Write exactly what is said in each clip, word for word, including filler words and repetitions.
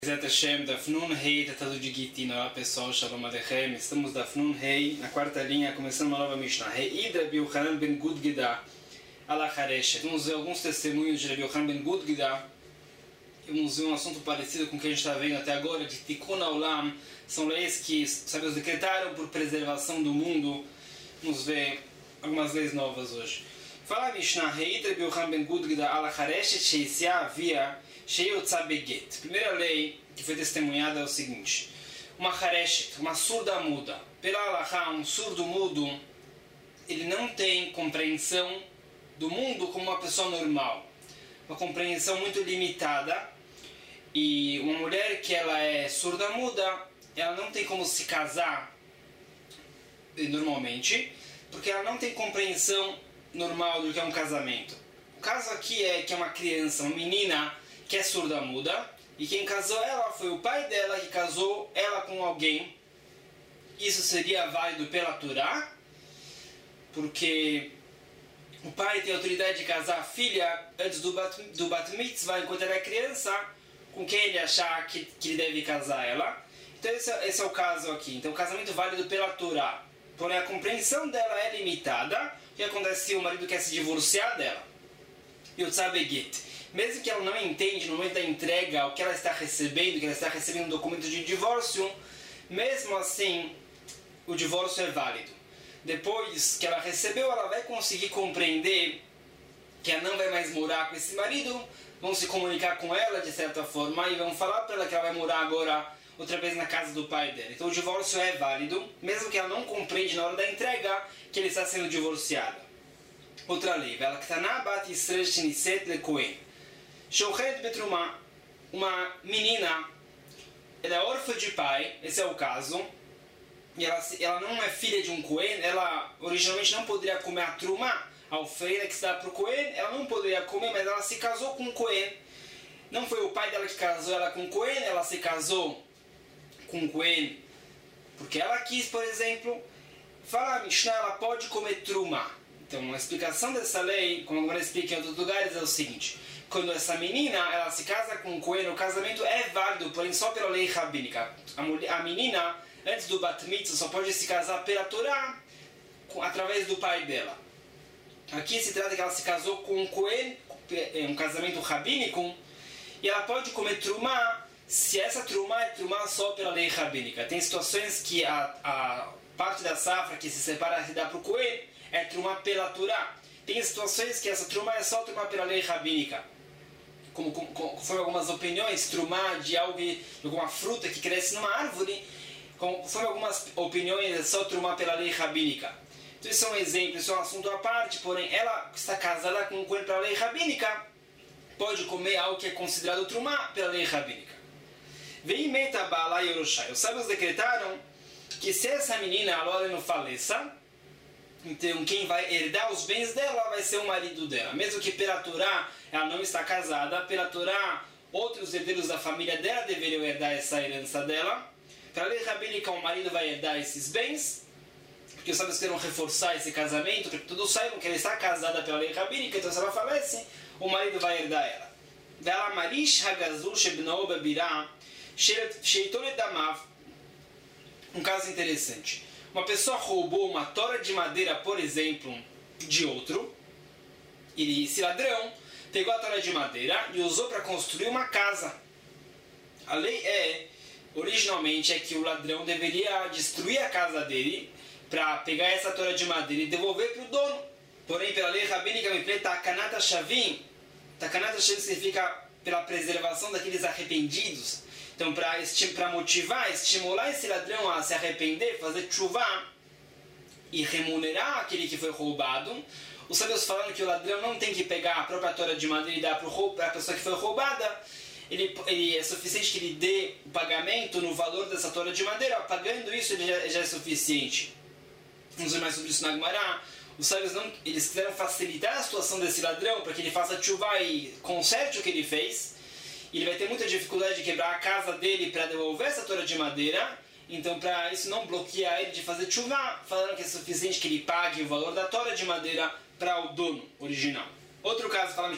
Bezat Hashem, Daf Nun Hei, Tratado de Gitin. Olá pessoal, Shalom Aleichem. Estamos Daf Nun Hei, na quarta linha, começando uma nova Mishnah. Reid Rabi Yochanan ben Gudgida ala Hareshet. Vamos ver alguns testemunhos de Rabi Yochanan ben Gudgida. Vamos ver um assunto parecido com o que a gente está vendo até agora, de Tikkun Olam. São leis que os sábios decretaram por preservação do mundo. Vamos ver algumas leis novas hoje. Fala a Mishnah, Reid Rabi Yochanan ben Gudgida ala Hareshet, Sheisya Avia Sheyotza Beget. Primeira lei que foi testemunhada é o seguinte: uma hareshet, uma surda muda. Pela halakha, um surdo mudo, ele não tem compreensão do mundo como uma pessoa normal. Uma compreensão muito limitada. E uma mulher que ela é surda muda, ela não tem como se casar normalmente, porque ela não tem compreensão normal do que é um casamento. O caso aqui é que é uma criança, uma menina que é surda muda, e quem casou ela foi o pai dela, que casou ela com alguém. Isso seria válido pela Torá, porque o pai tem a autoridade de casar a filha antes do bat, do bat mitzvah, enquanto ela é criança, com quem ele achar que, que ele deve casar ela. Então esse é, esse é o caso aqui. Então o casamento é válido pela Torá, porém a compreensão dela é limitada. O que acontece se o marido quer se divorciar dela? Yotza Beget. Mesmo que ela não entende no momento da entrega o que ela está recebendo, que ela está recebendo um documento de divórcio, mesmo assim o divórcio é válido. Depois que ela recebeu, ela vai conseguir compreender que ela não vai mais morar com esse marido, vão se comunicar com ela de certa forma e vão falar para ela que ela vai morar agora outra vez na casa do pai dela. Então o divórcio é válido, mesmo que ela não compreende na hora da entrega que ele está sendo divorciado. Outra lei, ela que está na bat Yisrael sheniset lekohen. Shochet betrumah, uma menina, ela é órfã de pai, esse é o caso, e ela, ela não é filha de um Cohen, ela originalmente não poderia comer a trumah, a oferenda que se dá para o Cohen, ela não poderia comer, mas ela se casou com um Cohen. Não foi o pai dela que casou ela com um Cohen, ela se casou com um Cohen porque ela quis, por exemplo. Fala a Mishnah, ela pode comer trumah. Então, a explicação dessa lei, como agora explica em outros lugares, é o seguinte: quando essa menina ela se casa com um Cohen, o casamento é válido, porém só pela lei rabínica. A, mulher, a menina, antes do bat mitzvah, só pode se casar pela Torá, com, através do pai dela. Aqui se trata que ela se casou com um Cohen, um casamento rabínico, e ela pode comer trumá, se essa trumá é trumá só pela lei rabínica. Tem situações que a, a parte da safra que se separa e dá para o Cohen é trumá pela Torá. Tem situações que essa trumá é só trumá pela lei rabínica. Como, como, conforme algumas opiniões, trumá de algo, de alguma fruta que cresce numa árvore, conforme algumas opiniões, é só trumá pela lei rabínica. Então isso é um exemplo, isso é um assunto à parte, porém ela está casada com um Cohen pela lei rabínica, pode comer algo que é considerado trumá pela lei rabínica. Vem meta bala yoroshai. Os sábios decretaram que se essa menina agora não faleça, então quem vai herdar os bens dela vai ser o marido dela. Mesmo que pela Torá ela não está casada, pela Torá outros herdeiros da família dela deveriam herdar essa herança dela. Pela lei rabínica o marido vai herdar esses bens, porque os sábios querem reforçar esse casamento, para que todos saibam que ela está casada pela lei rabínica, então se ela falece, o marido vai herdar ela. Vela marish hagazu shebnao babirá sheitolet damav. Um caso interessante. Uma pessoa roubou uma tora de madeira, por exemplo, de outro. E esse ladrão pegou a tora de madeira e usou para construir uma casa. A lei é, originalmente, é que o ladrão deveria destruir a casa dele para pegar essa tora de madeira e devolver para o dono. Porém, pela lei rabínica, takanat shavim, takanat shavim significa pela preservação daqueles arrependidos. Então, para motivar, estimular esse ladrão a se arrepender, fazer tshuva e remunerar aquele que foi roubado, os sábios falaram que o ladrão não tem que pegar a própria tora de madeira e dar para a pessoa que foi roubada. Ele, ele é suficiente que ele dê o pagamento no valor dessa tora de madeira. Pagando isso, ele já, já é suficiente. Vamos ver mais sobre isso na Gemara. Os sábios não, eles quiseram facilitar a situação desse ladrão para que ele faça tshuva e conserte o que ele fez. Ele vai ter muita dificuldade de quebrar a casa dele para devolver essa tora de madeira. Então, para isso não bloquear ele de fazer tshuva, falaram que é suficiente que ele pague o valor da tora de madeira para o dono original. Outro caso, fala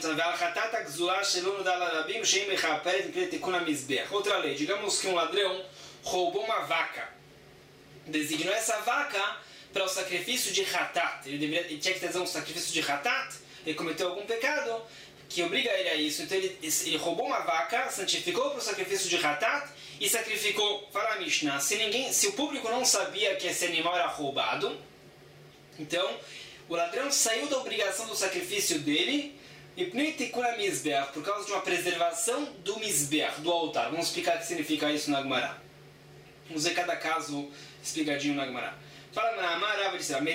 outra lei, digamos que um ladrão roubou uma vaca, designou essa vaca para o sacrifício de Hatat, ele, deveria, ele tinha que trazer um sacrifício de Hatat, ele cometeu algum pecado que obriga ele a isso, então ele, ele roubou uma vaca, santificou para o sacrifício de Hatat e sacrificou. Fala a Mishnah, se, ninguém, se o público não sabia que esse animal era roubado, então o ladrão saiu da obrigação do sacrifício dele por causa de uma preservação do Mizbeach, do altar. Vamos explicar o que significa isso na Gemara. Vamos ver cada caso explicadinho na Gemara. Fala na Amara,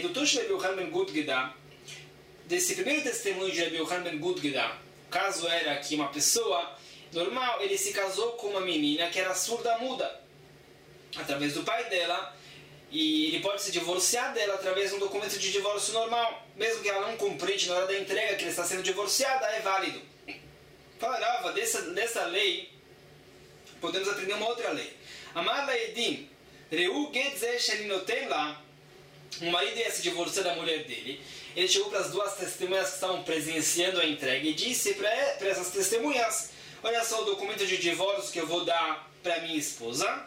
desse primeiro testemunho de Rabbi Yochanan ben Gudgeda, o caso era que uma pessoa normal, ele se casou com uma menina que era surda muda, através do pai dela, e ele pode se divorciar dela através de um documento de divórcio normal, mesmo que ela não compreende na hora da entrega que ele está sendo divorciada, é válido. Fala Rava, dessa, dessa lei, podemos aprender uma outra lei. Amar la edim, reu get shelinoten la, um marido ia se divorciar da mulher dele, ele chegou para as duas testemunhas que estavam presenciando a entrega e disse para essas testemunhas: olha só o documento de divórcio que eu vou dar para minha esposa.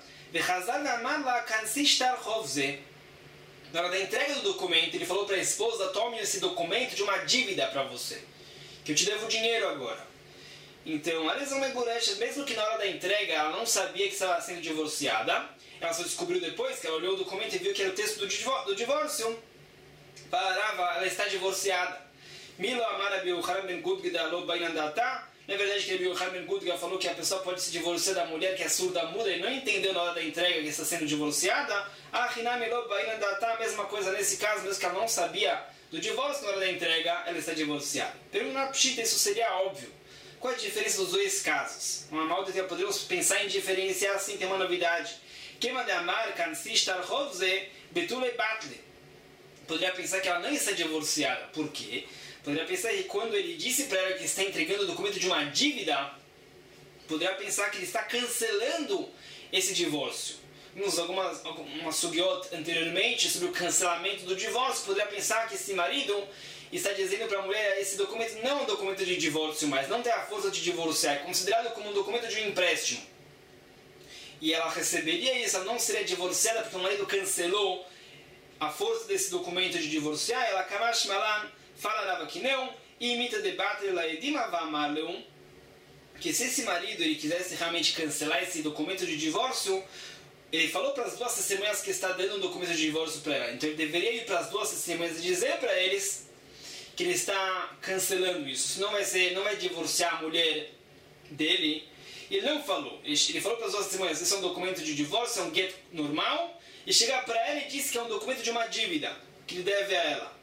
Na hora da entrega do documento, ele falou para a esposa: tome esse documento de uma dívida para você, que eu te devo dinheiro agora. Então, a lesão megurecha, mesmo que na hora da entrega ela não sabia que estava sendo divorciada, ela só descobriu depois que ela olhou o documento e viu que era o texto do, divó do divórcio. Parava, ela está divorciada. Milo amar Rabbi Yochanan ben Gudgeda lo bainandata. Na verdade, que Rabbi Yochanan ben Gudgeda falou que a pessoa pode se divorciar da mulher que é surda muda e não entendeu na hora da entrega que está sendo divorciada. Achinam lo bainandata, a mesma coisa nesse caso, mesmo que ela não sabia do divórcio na hora da entrega, ela está divorciada. Pergunta na Pshita, isso seria óbvio. Qual é a diferença dos dois casos? Uma malta que podemos pensar em diferenciar assim, tem uma novidade. Queima de amar, kansishtar hovze, betule batle. Poderia pensar que ela não está divorciada. Por quê? Poderia pensar que quando ele disse para ela que está entregando o documento de uma dívida, poderia pensar que ele está cancelando esse divórcio. Vimos algumas, algumas sugiot anteriormente sobre o cancelamento do divórcio. Poderia pensar que esse marido está dizendo para a mulher: esse documento não é um documento de divórcio mais, não tem a força de divorciar, é considerado como um documento de um empréstimo. E ela receberia isso, ela não seria divorciada porque o marido cancelou a força desse documento de divorciar. Ela Kamash Malan fala que não, e imita debate ela edima vamarleum, que se esse marido ele quisesse realmente cancelar esse documento de divórcio, ele falou para as duas testemunhas que está dando um documento de divórcio para ela. Então ele deveria ir para as duas testemunhas e dizer para eles que ele está cancelando isso. Senão vai ser, não vai divorciar a mulher dele. Ele não falou. Ele falou para as duas testemunhas: esse é um documento de divórcio, é um get normal. E chegar para ela e disse que é um documento de uma dívida que ele deve a ela.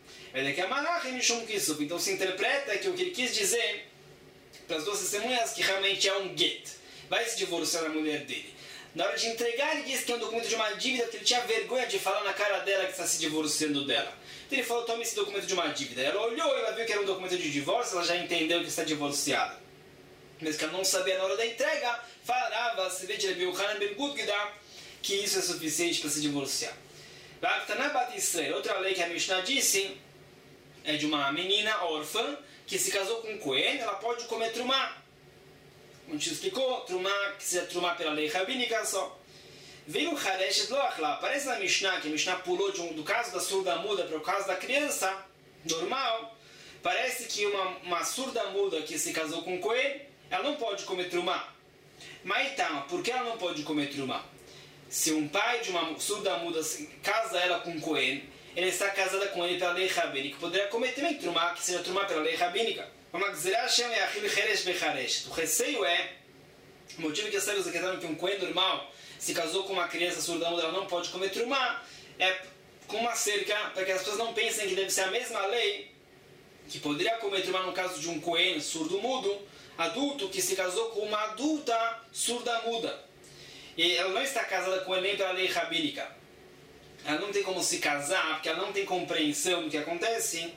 Então se interpreta que o que ele quis dizer para as duas testemunhas que realmente é um get. Vai se divorciar da mulher dele. Na hora de entregar, ele disse que é um documento de uma dívida, que ele tinha vergonha de falar na cara dela que está se divorciando dela. Então ele falou: tome esse documento de uma dívida. Ela olhou, ela viu que era um documento de divórcio, ela já entendeu que está divorciada. Mas que ela não sabia na hora da entrega, falava, se vê de Rabbi Yochanan ben Gudgeda, que isso é suficiente para se divorciar. Outra lei que a Mishnah disse é de uma menina órfã que se casou com um Cohen, ela pode comer trumá. Como a gente explicou, trumá, que seja trumá pela lei rabínica só. Veio o Hareshet Loachla, aparece na Mishnah, que a Mishnah pulou de um, do caso da surda muda para o caso da criança normal. Parece que uma, uma surda muda que se casou com um Cohen, ela não pode comer trumá. Mas então, por que ela não pode comer trumá? Se um pai de uma surda muda casa ela com um Cohen, ela está casada com ele pela lei rabínica, poderia comer também trumá, que seja trumá pela lei rabínica. O receio é, o motivo que as sábios acreditaram que um Cohen normal se casou com uma criança surda muda, ela não pode comer trumá, é com uma cerca, para que as pessoas não pensem que deve ser a mesma lei que poderia comer trumá no caso de um Cohen surdo mudo, adulto, que se casou com uma adulta surda muda. E ela não está casada com ele nem pela lei rabínica. Ela não tem como se casar, porque ela não tem compreensão do que acontece.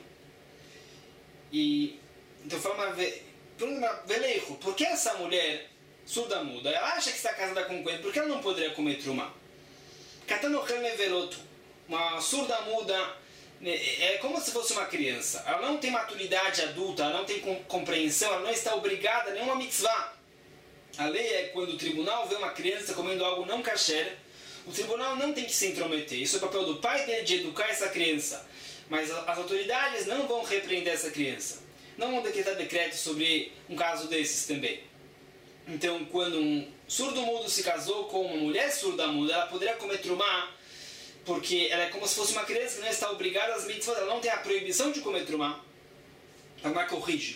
E então fala uma veleijo, por que essa mulher surda muda, ela acha que está casada com um Cohen, por que ela não poderia comer trumá? Katanochel neveloto, uma surda muda é como se fosse uma criança. Ela não tem maturidade adulta, ela não tem compreensão, ela não está obrigada a nenhuma mitzvah. A lei é quando o tribunal vê uma criança comendo algo não kasher, o tribunal não tem que se intrometer. Isso é o papel do pai dele de educar essa criança. Mas as autoridades não vão repreender essa criança. Não vão decretar decretos sobre um caso desses também. Então, quando um surdo-mudo se casou com uma mulher surda-muda, ela poderia comer trumá, porque ela é como se fosse uma criança que não está obrigada às mitzvot, ela não tem a proibição de comer trumá. Agora corrige.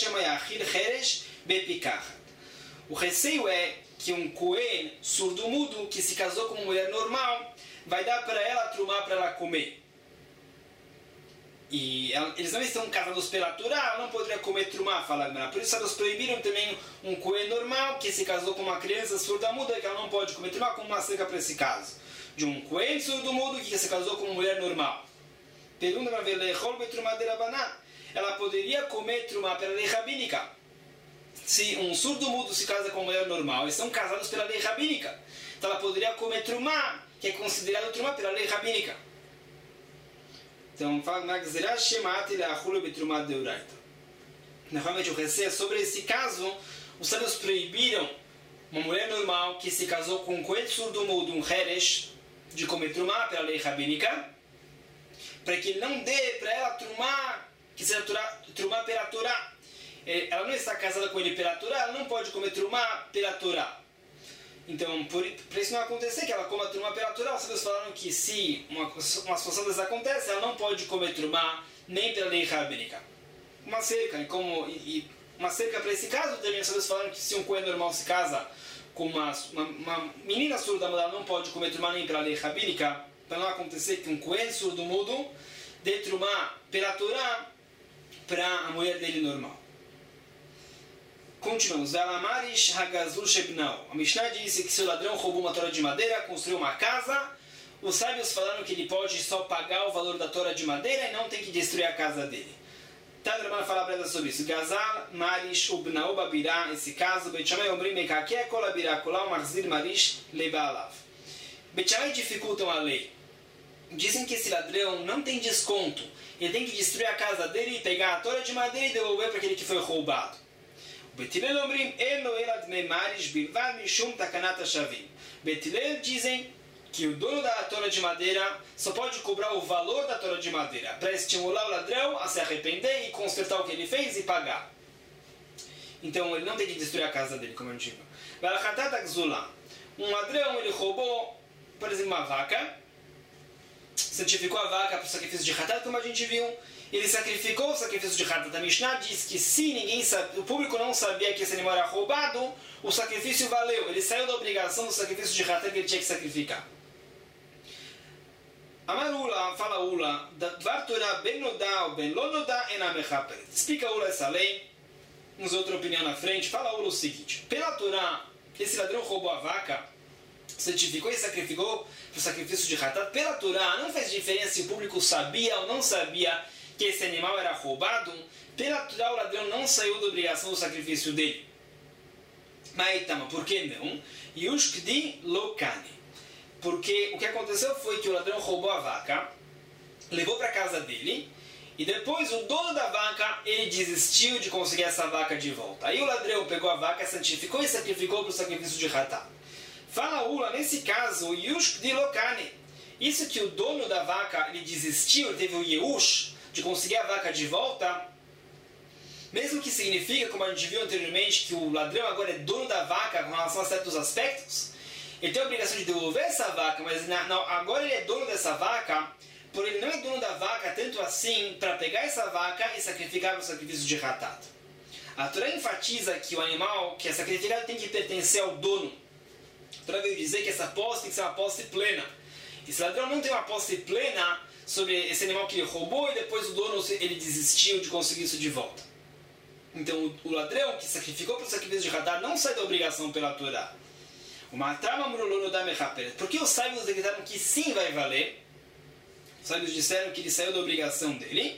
O receio é que um Cohen surdo-mudo que se casou com uma mulher normal vai dar para ela trumá para ela comer. E ela, eles não estão casados pela Torá, ela não poderia comer trumá, fala Gemara. Por isso eles proibiram também um Cohen normal que se casou com uma criança surda-muda, que ela não pode comer trumá, como uma seca para esse caso. De um Cohen surdo-mudo que se casou com uma mulher normal. Pergunta para ver, ela poderia comer trumá pela lei rabínica. Se um surdo-mudo se casa com uma mulher normal, eles são casados pela lei rabínica. Então ela poderia comer trumá, que é considerado trumá pela lei rabínica. Então, fala na Gzerah Shemati Le'achulu Betrumá Deoraita. Normalmente o receio é sobre esse caso, os sábios proibiram uma mulher normal que se casou com um coelho surdo-mudo, um heresh, de comer trumá pela lei rabínica, para que ele não dê para ela trumá, que seja trumá pela Torá. Ela não está casada com ele pela Torá, ela não pode comer trumá pela Torá. Então, para isso não acontecer, que ela coma trumá pela Torá, os sábios falaram que se uma, uma situação dessa acontece, ela não pode comer trumá nem pela lei rabínica. Uma cerca, como, e, uma cerca para esse caso, também os sábios falaram que se um cohen normal se casa com uma, uma, uma menina surda-muda, ela não pode comer trumá nem pela lei rabínica, para não acontecer que um cohen surdo-mudo dê trumá pela Torá para a mulher dele normal. Continuamos. A Mishnah disse que se o ladrão roubou uma tora de madeira, construiu uma casa, os sábios falaram que ele pode só pagar o valor da tora de madeira e não tem que destruir a casa dele. Tá, a irmã fala para ela sobre isso. Gazal, Marish, Ubnao, Babirá, esse caso, Bet Shammai, Omrim, Mekakeh, Kol Abirá, Kolau, Marzir, Marish, Lebaalav. Bet Shammai dificultam a lei. Dizem que esse ladrão não tem desconto. Ele tem que destruir a casa dele e pegar a tora de madeira e devolver para aquele que foi roubado. Betilel omrim elo elad memarish bilvad mishum takanat hashavim. Betilel dizem que o dono da tora de madeira só pode cobrar o valor da tora de madeira para estimular o ladrão a se arrepender e consertar o que ele fez e pagar. Então ele não tem que destruir a casa dele, como eu digo. Um ladrão, ele roubou, por exemplo, uma vaca, santificou a vaca para o sacrifício de Hatat, como a gente viu. Ele sacrificou o sacrifício de Hatat. A Mishnah diz que se ninguém sabe, o público não sabia que esse animal era roubado, o sacrifício valeu. Ele saiu da obrigação do sacrifício de Hatat que ele tinha que sacrificar. Amarula, fala Ula, Dvar Torah ben nodá ou ben lo nodá ena mechaperet. Explica Ula essa lei, uns outra opinião na frente. Fala Ula o seguinte: pela Torá, esse ladrão roubou a vaca, certificou e sacrificou o sacrifício de Hatat. Pela Torá, não faz diferença se o público sabia ou não sabia que esse animal era roubado. Pela Torá, o ladrão não saiu da obrigação do sacrifício dele. Mas, por que não? Yushkdi lokane. Porque o que aconteceu foi que o ladrão roubou a vaca, levou para a casa dele, e depois o dono da vaca, ele desistiu de conseguir essa vaca de volta. Aí o ladrão pegou a vaca, santificou e sacrificou para o sacrifício de Hatat. Fala Ula, nesse caso, Yushkdi lokane. Isso que o dono da vaca, ele desistiu, ele teve o Yeush de conseguir a vaca de volta, mesmo que significa, como a gente viu anteriormente, que o ladrão agora é dono da vaca com relação a certos aspectos, ele tem a obrigação de devolver essa vaca, mas não, agora ele é dono dessa vaca, porém ele não é dono da vaca tanto assim para pegar essa vaca e sacrificar para o sacrifício de Hatat. A Torá enfatiza que o animal que é sacrificado tem que pertencer ao dono. A Torá veio dizer que essa posse tem que ser uma posse plena. E se o ladrão não tem uma posse plena sobre esse animal que ele roubou e depois o dono ele desistiu de conseguir isso de volta. Então o ladrão que sacrificou para o sacrifício de Hatat não sai da obrigação pela Torá. Por que os sábios decretaram que sim vai valer? Os sábios disseram que ele saiu da obrigação dele.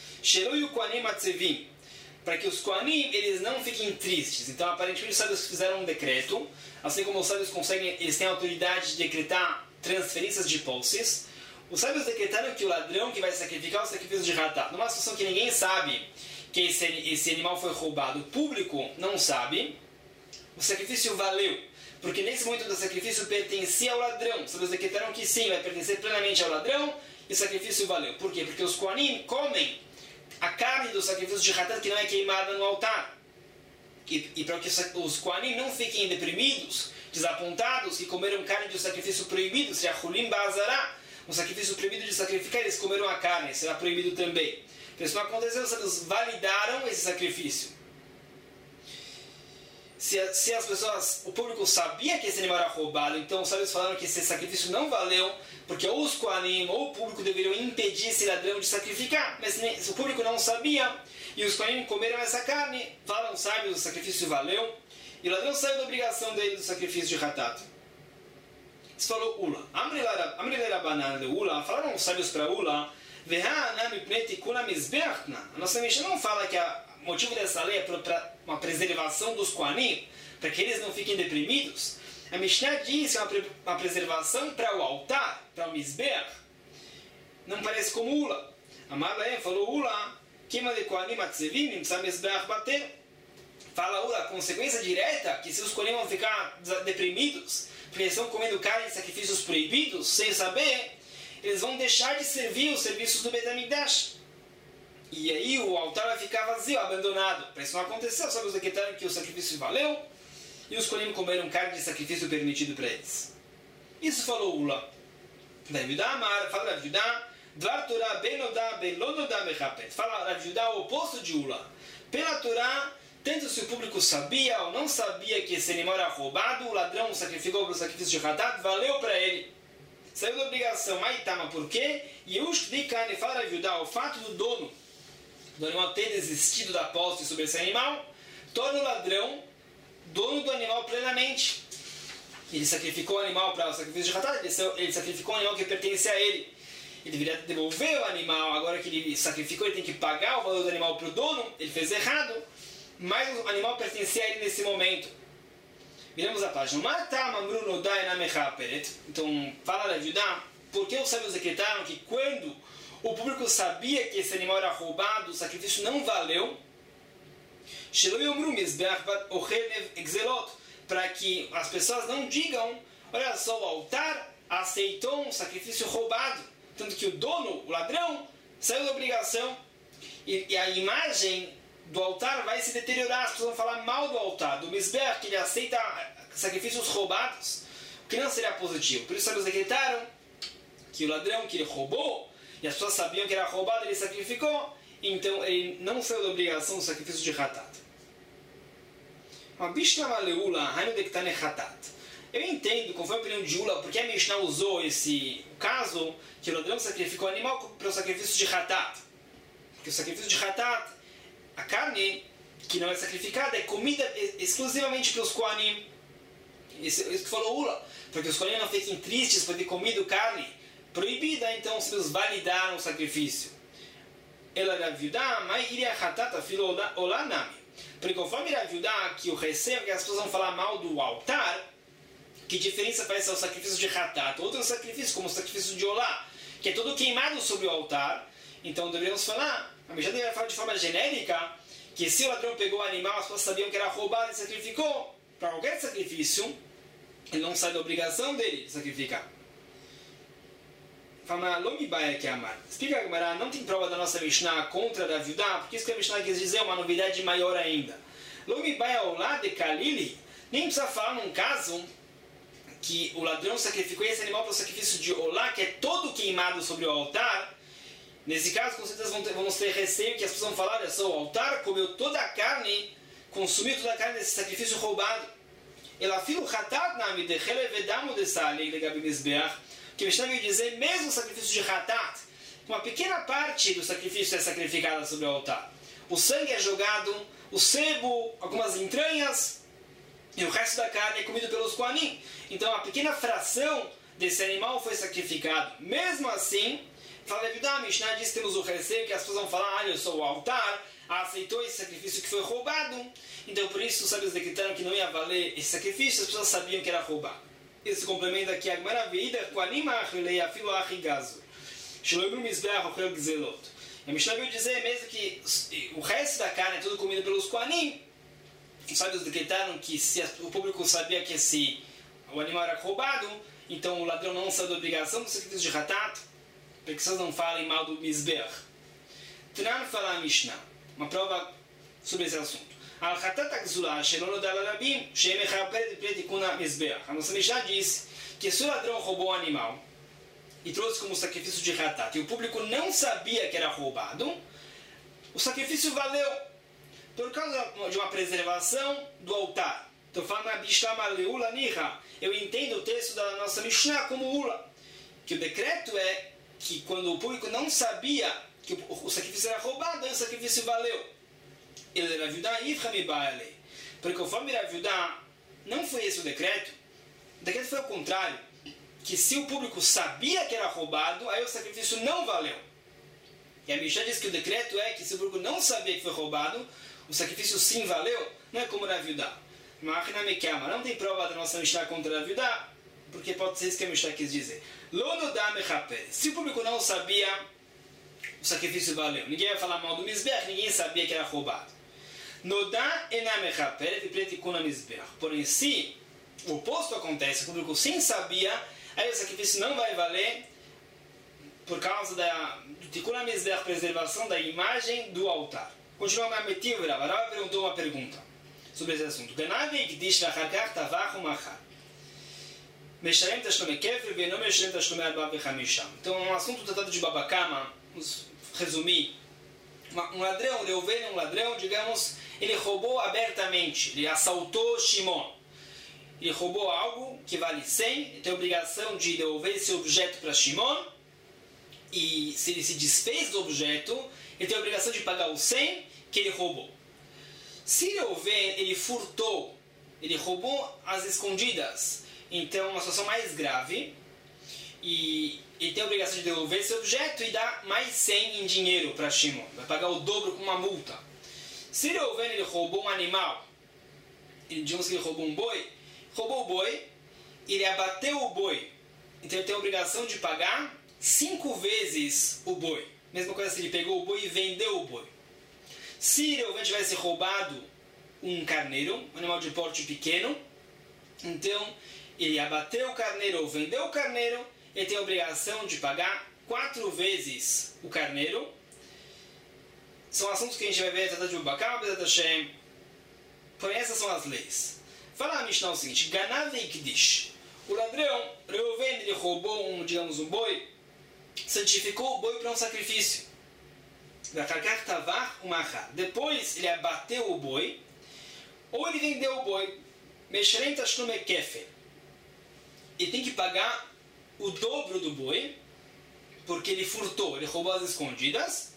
Para que os Kohanim eles não fiquem tristes. Então aparentemente os sábios fizeram um decreto. Assim como os sábios conseguem, eles têm a autoridade de decretar transferências de posses. Os sábios decretaram que o ladrão que vai sacrificar o sacrifício de Hatat, numa situação que ninguém sabe que esse, esse animal foi roubado, o público não sabe, o sacrifício valeu. Porque nesse momento do sacrifício pertencia ao ladrão. Os sábios decretaram que sim, vai pertencer plenamente ao ladrão e o sacrifício valeu. Por quê? Porque os Kohanim comem a carne do sacrifício de Hatat que não é queimada no altar. E, e para que os Kohanim não fiquem deprimidos, desapontados, que comeram carne do sacrifício proibido, seria Hulim Ba'azará, um sacrifício proibido de sacrificar, eles comeram a carne, será proibido também. Então isso não aconteceu, os sábios validaram esse sacrifício. Se, se as pessoas, o público sabia que esse animal era roubado, então os sábios falaram que esse sacrifício não valeu, porque ou os Kohanim ou o público deveriam impedir esse ladrão de sacrificar. Mas se o público não sabia, e os Kohanim comeram essa carne, falaram os sábios, o sacrifício valeu, e o ladrão saiu da obrigação dele do sacrifício de Hatat. Isso falou Ula. Amrilera Banan de Ula, falaram os sábios para Ula, a nossa Mishnah não fala que o motivo dessa lei é para uma preservação dos Kohanim, para que eles não fiquem deprimidos. A Mishnah diz que é uma, pre uma preservação para o altar, para o Mizbeach. Não parece como Ula. Amar falou Ula, Kima de Kohanim atzevim, nimtza Mizbeach bater. Fala Ula, a consequência direta, que se os Kohanim vão ficar deprimidos, porque eles estão comendo carne de sacrifícios proibidos, sem saber, eles vão deixar de servir os serviços do Beit HaMikdash. E aí o altar vai ficar vazio, abandonado. Para isso não acontecer, os sábios decretaram que o sacrifício valeu e os Kohanim comeram carne de sacrifício permitido para eles. Isso falou Ula. Rav Yudá Amar, fala Rav Yudá, Dvar Torah ben nodá ben lo nodá mechapet. Fala Rav Yudá o oposto de Ula. Pela Torá, tanto se o público sabia ou não sabia que esse animal era roubado, o ladrão sacrificou para o sacrifício de Hatat, valeu para ele. Saiu da obrigação. Aitama, por quê? E Yushkdikane, fala Rav Yudá, o fato do dono do animal ter desistido da posse sobre esse animal, torna o ladrão dono do animal plenamente. Ele sacrificou o animal para o sacrifício de Hatat, ele sacrificou o animal que pertence a ele. Ele deveria devolver o animal, agora que ele sacrificou, ele tem que pagar o valor do animal para o dono, ele fez errado, mas o animal pertencia a ele nesse momento. Viramos a página. Então, fala Rav Yudá, por que os sábios decretaram que quando o público sabia que esse animal era roubado, o sacrifício não valeu, para que as pessoas não digam, olha só, o altar aceitou um sacrifício roubado, tanto que o dono, o ladrão, saiu da obrigação, e, e a imagem do altar vai se deteriorar, as pessoas vão falar mal do altar, do Mizbeach, que ele aceita sacrifícios roubados, o que não seria positivo. Por isso, eles decretaram que o ladrão que ele roubou, e as pessoas sabiam que era roubado, ele sacrificou, então ele não saiu da obrigação do sacrifício de Hatat. Eu entendo, conforme a opinião de Ula, porque a Mishnah usou esse caso, que o ladrão sacrificou o animal para o sacrifício de Hatat. Porque o sacrifício de Hatat, a carne que não é sacrificada, é comida exclusivamente para os Kohanim. Isso, isso que falou Ula. Porque os Kohanim não fiquem tristes por ter comido carne proibida, então eles validaram o sacrifício. Ela Rav Yudá, mas iria Hatat afilo olanami. Porque conforme Rav Yudá, que o receio é que as pessoas vão falar mal do altar, que diferença faz ao sacrifício de Hatat? Outro sacrifício, como o sacrifício de Olá, que é todo queimado sobre o altar. Então deveríamos falar, a Mishnah deveria falar de forma genérica, que se o ladrão pegou o animal, as pessoas sabiam que era roubado e sacrificou, para qualquer sacrifício, ele não sai da obrigação dele de sacrificar. Fala, Lomibaia que amar. Explica a Gemara, não tem prova da nossa Mishnah contra Rav Yudá, porque isso que a Mishnah quer dizer é uma novidade maior ainda. Lomibaia Olá de Kalili, nem precisa falar num caso que o ladrão sacrificou esse animal para o sacrifício de Olá, que é todo queimado sobre o altar. Nesse caso, com certeza vamos ter receio que as pessoas vão falar, olha só, o altar comeu toda a carne, consumiu toda a carne desse sacrifício roubado. Ela filo Hatat nami de Chelevedamo de Salei legabi Mizbeach, que o Mishnah veio dizer, mesmo o sacrifício de Hatat, uma pequena parte do sacrifício é sacrificada sobre o altar. O sangue é jogado, o sebo, algumas entranhas, e o resto da carne é comido pelos Kohanim. Então, a pequena fração desse animal foi sacrificado. Mesmo assim, fala Rav a Mishnah diz que temos o receio que as pessoas vão falar, olha, eu sou o altar, aceitou esse sacrifício que foi roubado. Então, por isso, os sábios decretaram que não ia valer esse sacrifício, as pessoas sabiam que era roubado. Esse complemento aqui, a maravilha, A Mishnah veio dizer mesmo que o resto da carne é tudo comido pelos Kohanim. Os sábios decretaram que se o público sabia que esse, o animal era roubado, então o ladrão não saiu da obrigação do sacrifício de Hatat, para que vocês não falem mal do Mizbeach. Tran fala a Mishnah, uma prova sobre esse assunto. A nossa Mishnah diz que se o ladrão roubou um animal e trouxe como sacrifício de Hatat, e o público não sabia que era roubado, o sacrifício valeu por causa de uma preservação do altar. Então fala na Bishlama Leula Niha, eu entendo o texto da nossa Mishnah como Ula, que o decreto é que quando o público não sabia que o sacrifício era roubado, aí o sacrifício valeu. Ele era Raviudá e Iframibaale. Porque conforme Raviudá, não foi esse o decreto, o decreto foi o contrário, que se o público sabia que era roubado, aí o sacrifício não valeu. E a Mishnah diz que o decreto é que se o público não sabia que foi roubado, o sacrifício sim valeu, não é como Raviudá. Não tem prova da nossa Mishnah contra Raviudá, porque pode ser isso que a Mishnah quis dizer. Se o público não sabia, o sacrifício valeu. Ninguém ia falar mal do Mizbeach, ninguém sabia que era roubado. Porém, se o oposto acontece, o público sim sabia, aí o sacrifício não vai valer por causa da Tikkun HaMizbeach, preservação da imagem do altar. Continuamos a Metiv, Rav perguntou uma pergunta sobre esse assunto. Então, um assunto tratado de Babakama, vamos resumir. Um ladrão, Reuven é um ladrão, digamos, ele roubou abertamente, ele assaltou Shimon. Ele roubou algo que vale cem, ele tem a obrigação de devolver esse objeto para Shimon, e se ele se desfez do objeto, ele tem a obrigação de pagar os cem que ele roubou. Se Reuven, ele furtou, ele roubou às escondidas, então uma situação mais grave, e ele tem a obrigação de devolver esse objeto e dar mais cem em dinheiro para Shimon, vai pagar o dobro com uma multa. Se Reuven, ele roubou um animal, digamos que ele roubou um boi, roubou o boi, ele abateu o boi, então ele tem a obrigação de pagar cinco vezes o boi. Mesma coisa se ele pegou o boi e vendeu o boi. Se Reuven tivesse roubado um carneiro, um animal de porte pequeno, então ele abateu o carneiro ou vendeu o carneiro, ele tem a obrigação de pagar quatro vezes o carneiro. São assuntos que a gente vai ver tratar de Babakama, Bezat Hashem. Porém, essas são as leis. Fala a Mishnah o seguinte: Ganav Ikdish. O ladrão, Reuven, ele roubou um, digamos, um boi, santificou o boi para um sacrifício. Depois ele abateu o boi, ou ele vendeu o boi. Ele tem que pagar o dobro do boi, porque ele furtou, ele roubou as escondidas.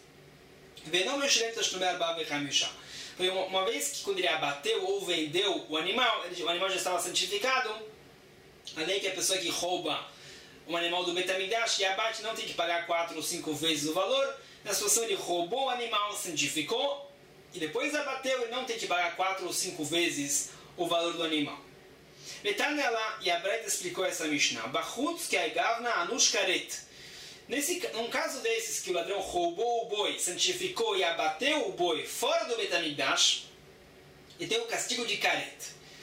Uma vez que quando ele abateu ou vendeu o animal, o animal já estava santificado, a lei que a pessoa que rouba um animal do Betamigdash e abate não tem que pagar quatro ou cinco vezes o valor. Na situação ele roubou o animal, santificou, e depois abateu, ele não tem que pagar quatro ou cinco vezes o valor do animal. Betanela, e a Breda explicou essa Mishnah, Bachutz que aigavna anush karet. Nesse, num caso desses, que o ladrão roubou o boi, santificou e abateu o boi fora do Betamigdash, ele tem o castigo de karet.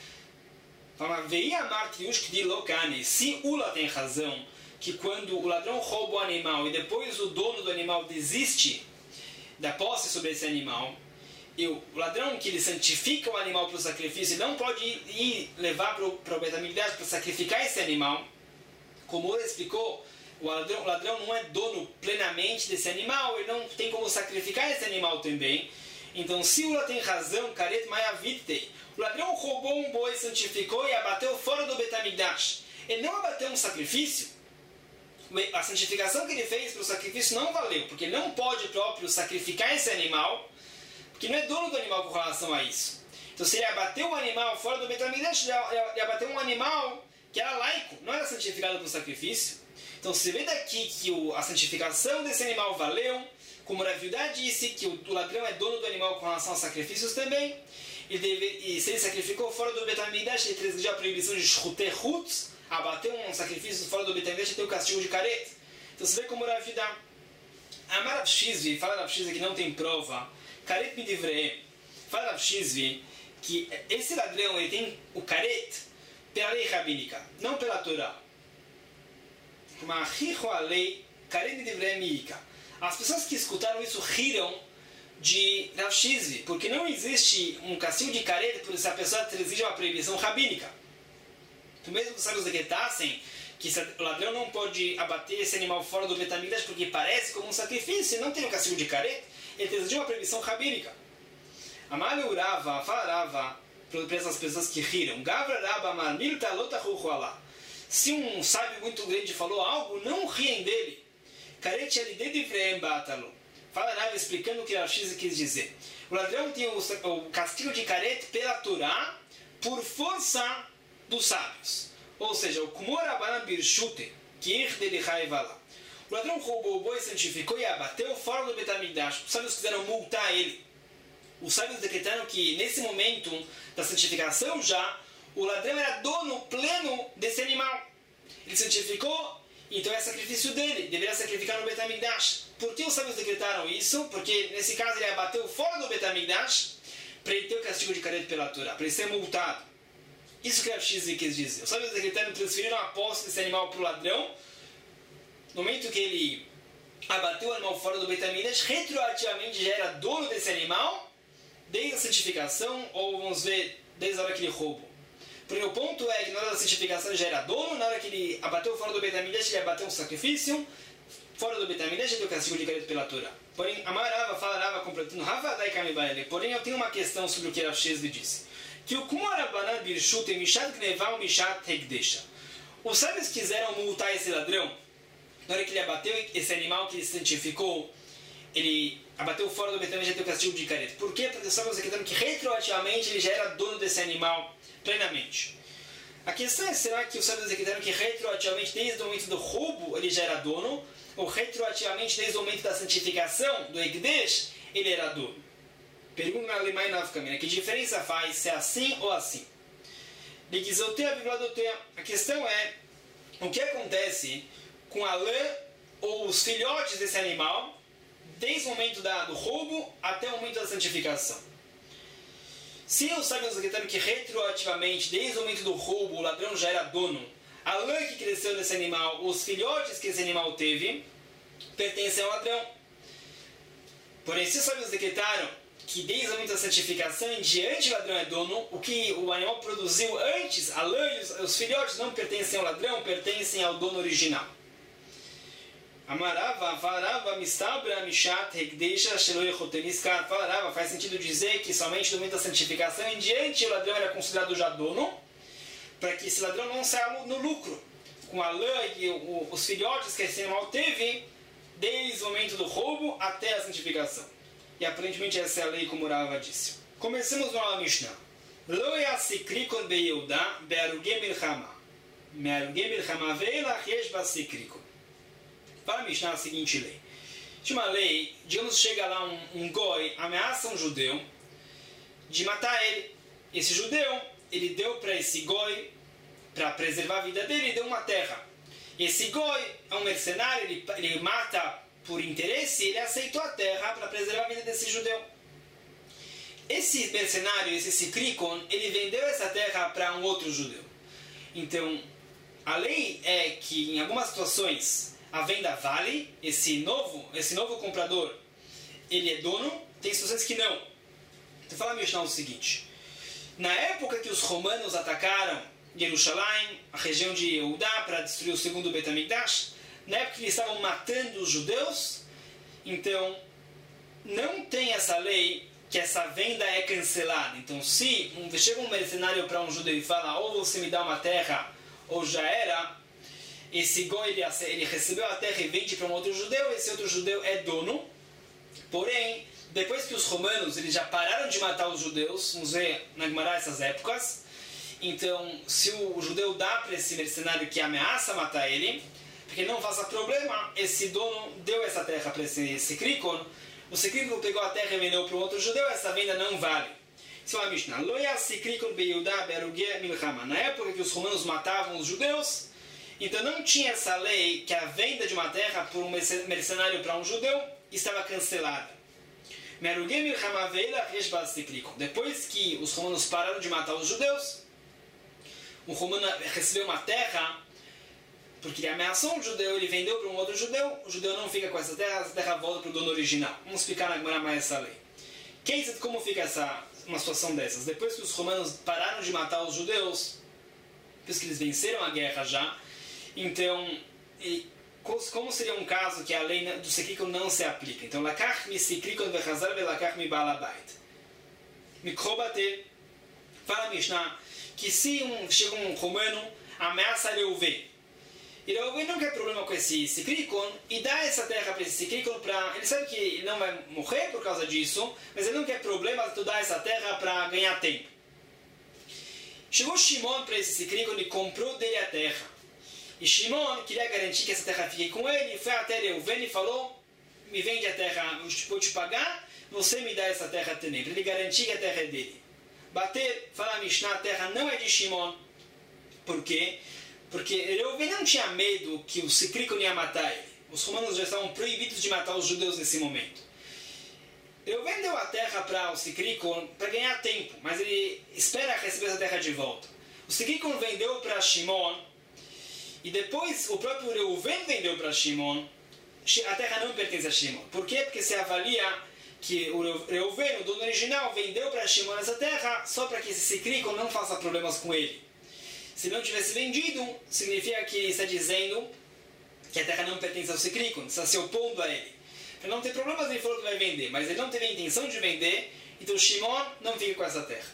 Se Ula tem razão, que quando o ladrão rouba o animal e depois o dono do animal desiste da posse sobre esse animal, e o ladrão que ele santifica o animal para o sacrifício, ele não pode ir, ir levar para o Betamigdash para sacrificar esse animal. Como ele explicou, o ladrão, o ladrão não é dono plenamente desse animal, ele não tem como sacrificar esse animal também. Então, se Ula tem razão, Karet Mayavitei, o ladrão roubou um boi, santificou e abateu fora do Betamigdash. Ele não abateu um sacrifício. A santificação que ele fez para o sacrifício não valeu, porque ele não pode próprio sacrificar esse animal, porque não é dono do animal com relação a isso. Então, se ele abateu um animal fora do Betamigdash, ele abateu um animal que era laico, não era santificado para o sacrifício. Então, se vê daqui que o, a santificação desse animal valeu, como Raviudá disse que o, o ladrão é dono do animal com relação aos sacrifícios também, ele deve, e se ele sacrificou fora do Betamigdash, ele transgrediu a proibição de Shchutei Chutz, abateu um sacrifício fora do Betamigdash, ele tem o castigo de Karet. Então, você vê como Raviudá. Amar Rav Shizvi, fala Rav Shizvi que não tem prova. Karet midivreem. Fala Rav Shizvi que esse ladrão ele tem o karet pela lei rabínica, não pela Torá. As pessoas que escutaram isso riram de Rav Shizvi, porque não existe um castigo de karet por essa pessoa transgredir uma proibição rabínica. Então, mesmo que os sábios decretassem que o ladrão não pode abater esse animal fora do Beit HaMikdash porque parece como um sacrifício e não tem o castigo de karet, ele transgrediu uma proibição rabínica. Amalei Urava, falarava para essas pessoas que riram. Se um sábio muito grande falou algo, não riem dele. Fala Rava explicando o que Rav Shizvi quis dizer. O ladrão tem o, o castigo de karet pela Torá por força dos sábios. Ou seja, o Kumor Abanam Birshute, que ir dele raiva. O ladrão roubou o boi, santificou e abateu fora do Beit HaMikdash. Os sábios quiseram multar ele. Os sábios decretaram que nesse momento da santificação já, o ladrão era dono pleno desse animal. Ele santificou, então é sacrifício dele, deveria sacrificar no Beit HaMikdash. Por que os sábios decretaram isso? Porque nesse caso ele abateu fora do Beit HaMikdash para ele ter o castigo de karet pela Torá, para ele ser multado. Isso que Rav Shizvi quis dizer. Os sábios decretaram, transferiram a posse desse animal para o ladrão. No momento que ele abateu o animal fora do Beit HaMikdash, retroativamente já era dono desse animal, desde a santificação, ou vamos ver, desde a hora que ele roubou. Porque o ponto é que na hora da santificação ele já era dono, na hora que ele abateu fora do Beit HaMikdash, ele abateu um sacrifício, fora do Beit HaMikdash ele deu castigo de karet pela Torá. Porém, Amarava fala Rava completando, Havadai Kamibaele. Porém, eu tenho uma questão sobre o que Rav Shizvi disse. Que o Kumor Abanam Birshute Mishat Gneval Mishat Hekdesha. Os sábios quiseram multar esse ladrão, na hora que ele abateu esse animal que ele santificou, ele abateu fora do Beit HaMikdash e já deu castigo de karet. Por quê? Porque os sábios acreditaram que retroativamente ele já era dono desse animal plenamente. A questão é, será que os sábios acreditaram que retroativamente, desde o momento do roubo, ele já era dono, ou retroativamente, desde o momento da santificação, do Hekdesh, ele era dono? Pergunta na alemã e na Afkamina, que diferença faz se é assim ou assim? A questão é, o que acontece com a lã ou os filhotes desse animal, desde o momento da, do roubo até o momento da santificação. Se os sábios acreditaram que retroativamente, desde o momento do roubo, o ladrão já era dono, a lã que cresceu nesse animal, os filhotes que esse animal teve, pertencem ao ladrão. Porém, se os sábios decretaram que desde o momento da santificação em diante o ladrão é dono, o que o animal produziu antes, a lã e os, os filhotes não pertencem ao ladrão, pertencem ao dono original. Amarava, falarava, mistabra, mishat, hekdesha, sheloi choteniskar. Falarava, faz sentido dizer que somente no momento da santificação em diante o ladrão era considerado já dono, para que esse ladrão não saia no lucro com a lã e o, os filhotes que esse animal teve desde o momento do roubo até a santificação. E aparentemente essa é a lei como Rava disse. Começamos no Mishnah. Lo yasikri kon beyehuda be'arugei milchama. Me'arugei milchama ve'elach yesh basikrikon. Para a Mishnah, a seguinte lei. Tinha uma lei, digamos, chega lá um, um goi, ameaça um judeu de matar ele. Esse judeu, ele deu para esse goi, para preservar a vida dele, ele deu uma terra. Esse goi é um mercenário, ele, ele mata por interesse, ele aceitou a terra para preservar a vida desse judeu. Esse mercenário, esse sikrikon, ele vendeu essa terra para um outro judeu. Então, a lei é que em algumas situações a venda vale, esse novo, esse novo comprador, ele é dono, tem situações que não. Então fala a Mishnah o seguinte, na época que os romanos atacaram Jerusalém, a região de Yehudá, para destruir o segundo Beit HaMikdash, na época que eles estavam matando os judeus, então não tem essa lei que essa venda é cancelada. Então se um, chega um mercenário para um judeu e fala, ou você me dá uma terra, ou já era, esse goi ele, ele recebeu a terra e vende para um outro judeu, esse outro judeu é dono. Porém, depois que os romanos eles já pararam de matar os judeus, vamos ver na Gemara essas épocas, então se o judeu dá para esse mercenário que ameaça matar ele, porque não faça problema, esse dono deu essa terra para esse sikrikon, o sikrikon pegou a terra e vendeu para um outro judeu, essa venda não vale. Isso é uma Mishnah. Lo sikrikon beYehudá be'arugei milchama. Na época que os romanos matavam os judeus, então não tinha essa lei que a venda de uma terra por um mercenário para um judeu estava cancelada. Depois que os romanos pararam de matar os judeus, o romano recebeu uma terra, porque ele ameaçou um judeu, ele vendeu para um outro judeu, o judeu não fica com essa terra, essa terra volta para o dono original. Vamos explicar na Gemara mais essa lei. Como fica essa, uma situação dessas? Depois que os romanos pararam de matar os judeus, depois que eles venceram a guerra já, então, e, como seria um caso que a lei do Sekrikon não se aplica? Então, Lakach mi Sekrikon vechazar velakach mi balabait. Mikrobate, fala Mishnah, que se um, chega um romano, ameaça Reuven. E Reuven não quer problema com esse Sekrikon e dá essa terra para esse Sekrikon para... Ele sabe que ele não vai morrer por causa disso, mas ele não quer problema de tu dar essa terra para ganhar tempo. Chegou Shimon para esse Sekrikon e comprou dele a terra. E Shimon queria garantir que essa terra fique com ele, foi até Reuven e falou, me vende a terra, eu vou te pagar, você me dá essa terra também, para ele garantir que a terra é dele. Bater, fala a Mishnah, a terra não é de Shimon. Por quê? Porque Reuven não tinha medo que o Sekrikon ia matar ele. Os romanos já estavam proibidos de matar os judeus nesse momento. Reuven deu a terra para o Sekrikon para ganhar tempo, mas ele espera receber essa terra de volta. O Sekrikon vendeu para Shimon, e depois o próprio Reuven vendeu para Shimon. A terra não pertence a Shimon. Por quê? Porque se avalia que o Reuven, o dono original, vendeu para Shimon essa terra só para que esse Sekrikon não faça problemas com ele. Se não tivesse vendido, significa que ele está dizendo que a terra não pertence ao Sekrikon, está se opondo a ele. Para não ter problemas, ele falou que vai vender, mas ele não teve a intenção de vender, então Shimon não fica com essa terra.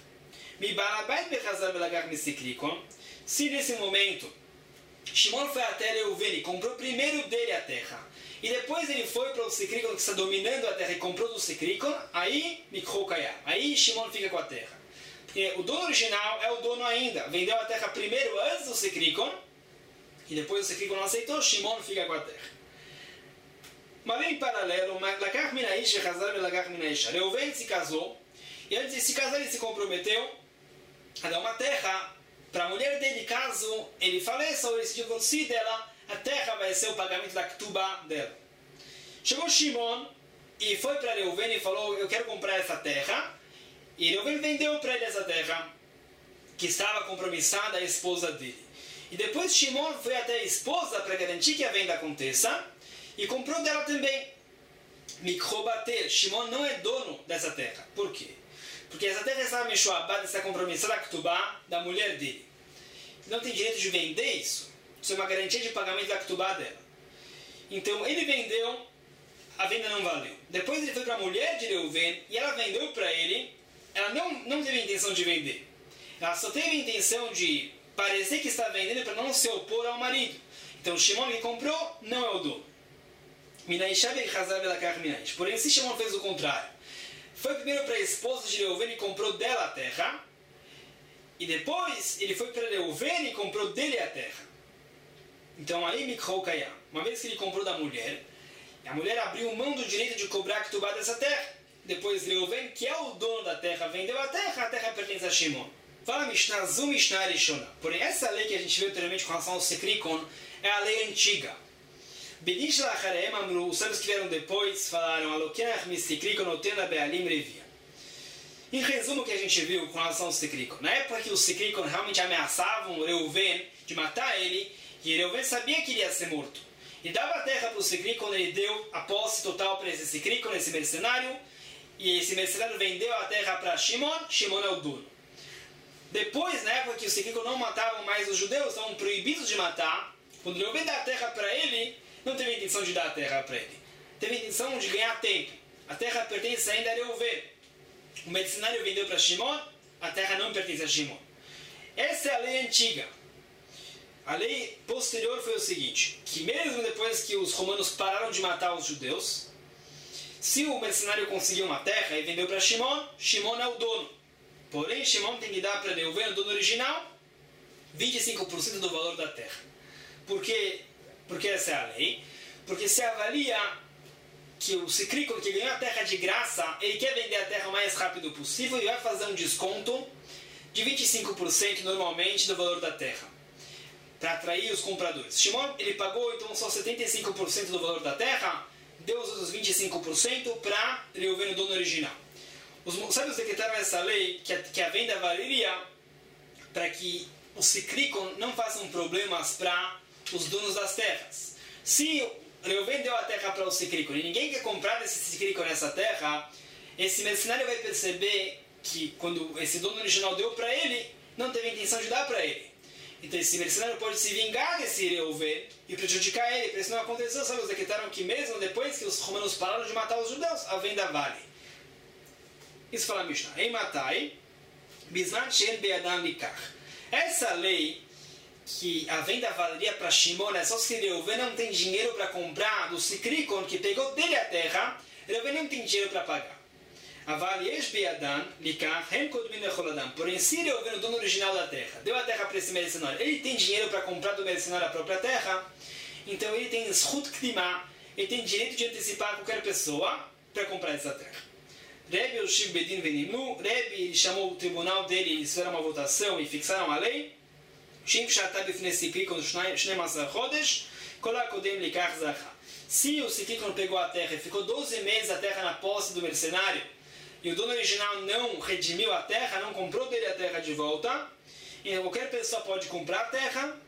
Se nesse momento Shimon foi até Reuven e comprou primeiro dele a terra, e depois ele foi para o Sekrikon que está dominando a terra e comprou do Sekrikon, aí Mikrokaya, aí Shimon fica com a terra. Porque o dono original é o dono ainda, vendeu a terra primeiro antes do Sekrikon, e depois o Sekrikon não aceitou, Shimon fica com a terra. Mas em paralelo, Lakach Minaish e Hazar Belakach Minaish. Reuven se casou, e antes de se casar ele se comprometeu a dar uma terra para a mulher dele, caso ele faleça ou ele se divorcie dela, a terra vai ser o pagamento da Ktubá dela. Chegou Shimon e foi para Reuven e falou, eu quero comprar essa terra. E Reuven vendeu para ele essa terra, que estava compromissada à esposa dele. E depois Shimon foi até a esposa para garantir que a venda aconteça, e comprou dela também. Mikrobater, Shimon não é dono dessa terra. Por quê? Porque essa terra estava Meshuabad, está compromissada a Ktubá da mulher dele. Não tem direito de vender isso. Isso é uma garantia de pagamento da Ktubá dela. Então ele vendeu, a venda não valeu. Depois ele foi para a mulher de Reuven e ela vendeu para ele. Ela não, não teve a intenção de vender. Ela só teve a intenção de parecer que está vendendo para não se opor ao marido. Então Shimon que comprou não é o dono. Porém, se Shimon fez o contrário, foi primeiro para a esposa de Reuven e comprou dela a terra, e depois ele foi para Reuven e comprou dele a terra. Então aí Mikrokaya, uma vez que ele comprou da mulher, a mulher abriu mão do direito de cobrar a Ktubá dessa terra. Depois Reuven, que é o dono da terra, vendeu a terra, a terra pertence a Shimon. Fala Mishnah, Zu Mishnah Rishona. Porém, essa lei que a gente viu anteriormente com relação ao Sekrikon é a lei antiga. Bedish Lacharem Amru, os sábios que vieram depois falaram Alokiach mi Sekrikon otena be'alim revia. Em resumo, o que a gente viu com relação ao Sekrikon, na época que os Sekrikon realmente ameaçavam Reuven de matar ele, e Reuven sabia que ele ia ser morto. E dava a terra para o Sekrikon, ele deu a posse total para esse Sekrikon, esse mercenário, e esse mercenário vendeu a terra para Shimon, Shimon é o dono. Depois, na época que os Sekrikon não matavam mais os judeus, estavam proibidos de matar, quando Reuven dá a terra para ele, não teve a intenção de dar a terra para ele. Teve a intenção de ganhar tempo. A terra pertence ainda a Reuven. O mercenário vendeu para Shimon, a terra não pertence a Shimon. Essa é a lei antiga. A lei posterior foi o seguinte, que mesmo depois que os romanos pararam de matar os judeus, se o mercenário conseguiu uma terra e vendeu para Shimon, Shimon é o dono. Porém, Shimon tem que dar para Reuven, o dono original, vinte e cinco por cento do valor da terra. Por quê? Porque essa é a lei. Porque se avalia que o Sekrikon que ganhou a terra de graça, ele quer vender a terra o mais rápido possível e vai fazer um desconto de vinte e cinco por cento normalmente do valor da terra, para atrair os compradores. Shimon, ele pagou então só setenta e cinco por cento do valor da terra, deu os outros vinte e cinco por cento para Reuven, o dono original. Os sábios decretaram essa lei que a, que a venda valeria para que os Sikrikon não façam problemas para os donos das terras. Se Reuven deu a terra para o Sikrikon e ninguém quer comprar esse Sikrikon nessa terra, esse mercenário vai perceber que quando esse dono original deu para ele, não teve a intenção de dar para ele. Então esse mercenário pode se vingar desse Reuven e prejudicar ele. Para isso não aconteceu, sabe? Os decretaram que mesmo depois que os romanos pararam de matar os judeus, a venda vale. Isso fala a Mishnah. Ei matai, bisman shen be'adam likach. Essa lei que a venda valeria para Shimon é só se Reuven não tem dinheiro para comprar do Sikrikon que pegou dele a terra, Reuven não tem dinheiro para pagar. Porém, se Reuven, o dono original da terra, deu a terra para esse mercenário, ele tem dinheiro para comprar do mercenário a própria terra, então ele tem Zchut Kdima, ele tem direito de antecipar qualquer pessoa para comprar essa terra. Rebbe, o Shiv Bedin Venimnu, Rebbe, ele chamou o tribunal dele, eles fizeram uma votação e fixaram a lei. Shiv Shatab Ifnei Sikrikon Shnei Masar Chodesh, Kol HaKodem Likach Zacha. Se o Sikrikon pegou a terra e ficou doze meses a terra na posse do mercenário, e o dono original não redimiu a terra, não comprou dele a terra de volta, e qualquer pessoa pode comprar a terra,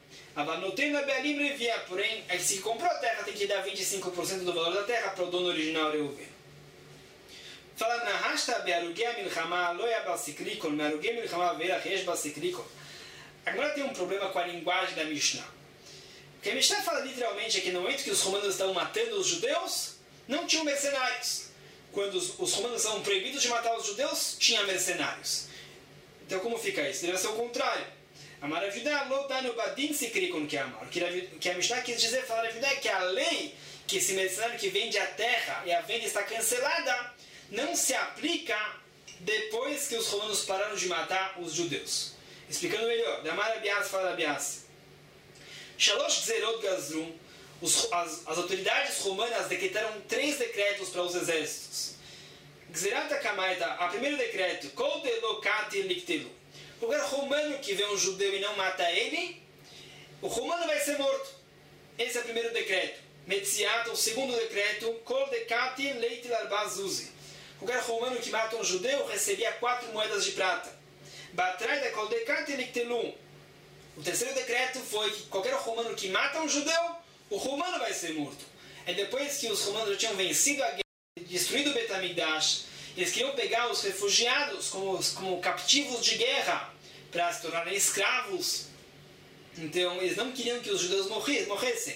porém, se comprou a terra, tem que dar vinte e cinco por cento do valor da terra para o dono original Reuven. Fala na Hashta Be'arugei Milchama Lo Ya Basikrikon, Me'arugei Milchama Ve'ach Yesh Basikrikon. Agora tem um problema com a linguagem da Mishnah. Porque a Mishnah fala literalmente é que no momento que os romanos estavam matando os judeus, não tinham mercenários. Quando os, os romanos estavam proibidos de matar os judeus, tinha mercenários. Então como fica isso? Deve ser o contrário. A maravilha lo dano badin sikrikon que amar. Que a Mishnah quis dizer, falar a verdade, que a lei que esse mercenário que vende a terra e a venda está cancelada, não se aplica depois que os romanos pararam de matar os judeus. Explicando melhor, da Marabias fala Bias. Shalosh Gzerot Gazrum. Os, as, as autoridades romanas decretaram três decretos para os exércitos. Gzerat HaKamaita, a primeiro decreto, Kol Delo Katir Liktelu. Qualquer romano que vê um judeu e não mata ele, o romano vai ser morto. Esse é o primeiro decreto. Metziat, o segundo decreto, Kol de Katir Leitil Arbazuzi. Qualquer romano que mata um judeu recebia quatro moedas de prata. Batrai da Kol de Katir Liktelu. O terceiro decreto foi que qualquer romano que mata um judeu, o romano vai ser morto. É depois que os romanos já tinham vencido a guerra, destruído o Bet HaMikdash, eles queriam pegar os refugiados como, como captivos de guerra para se tornarem escravos. Então eles não queriam que os judeus morressem.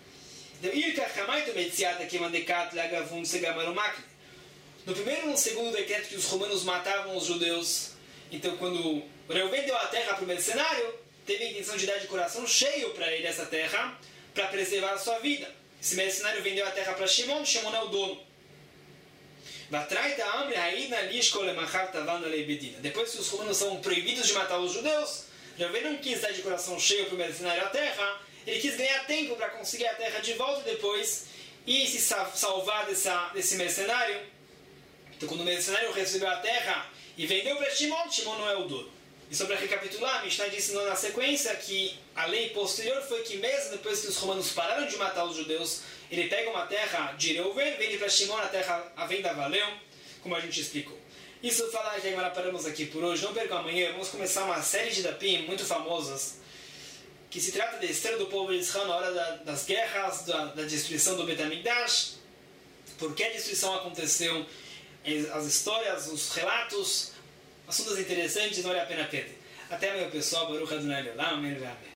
No primeiro e no segundo decreto que os romanos matavam os judeus, então quando Reuven deu a terra para o mercenário, teve a intenção de dar de coração cheio para ele essa terra, para preservar a sua vida. Esse mercenário vendeu a terra para Shimon, Shimon é o dono. Depois que os romanos são proibidos de matar os judeus, Reuven não quis dar de coração cheio para o mercenário a terra, ele quis ganhar tempo para conseguir a terra de volta depois e se salvar dessa, desse mercenário. Então quando o mercenário recebeu a terra e vendeu para Shimon, Shimon não é o dono. E só para recapitular, a Mishnah disse na sequência que a lei posterior foi que mesmo depois que os romanos pararam de matar os judeus, ele pega uma terra de Reuven, vende para Shimon, a terra, a venda valeu, como a gente explicou. Isso fala que agora paramos aqui por hoje. Não percam amanhã, vamos começar uma série de dapim muito famosas, que se trata da história do povo de Israel na hora da, das guerras, da, da destruição do Bet HaMikdash, por que a destruição aconteceu, as histórias, os relatos, assuntos interessantes, não vale a pena perder. Até amanhã, pessoal. Baruch Adonai Leolam. Amém.